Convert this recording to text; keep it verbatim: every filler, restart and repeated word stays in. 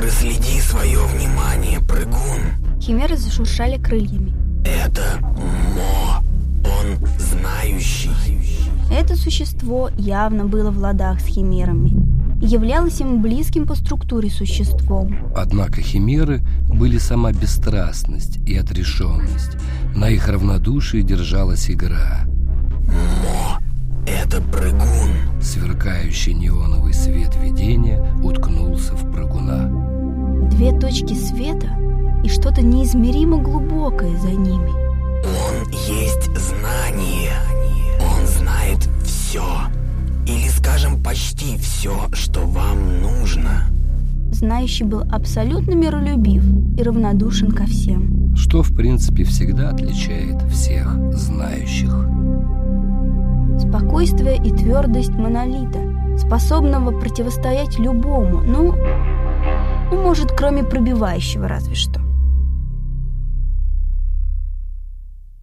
Проследи свое внимание, прыгун. Химеры зашуршали крыльями. Это Мо. Он знающий. Это существо явно было в ладах с химерами и являлось им близким по структуре существом. Однако химеры были сама бесстрастность и отрешенность. На их равнодушии держалась игра. Мо. Это прыгун. Сверкающий неоновый свет видения уткнулся в прыгуна. Две точки света и что-то неизмеримо глубокое за ними. Он есть знание. Он знает все. Или, скажем, почти все, что вам нужно. Знающий был абсолютно миролюбив и равнодушен ко всем. Что, в принципе, всегда отличает всех знающих. Спокойствие и твердость монолита, способного противостоять любому, ну, ну, может, кроме пробивающего разве что.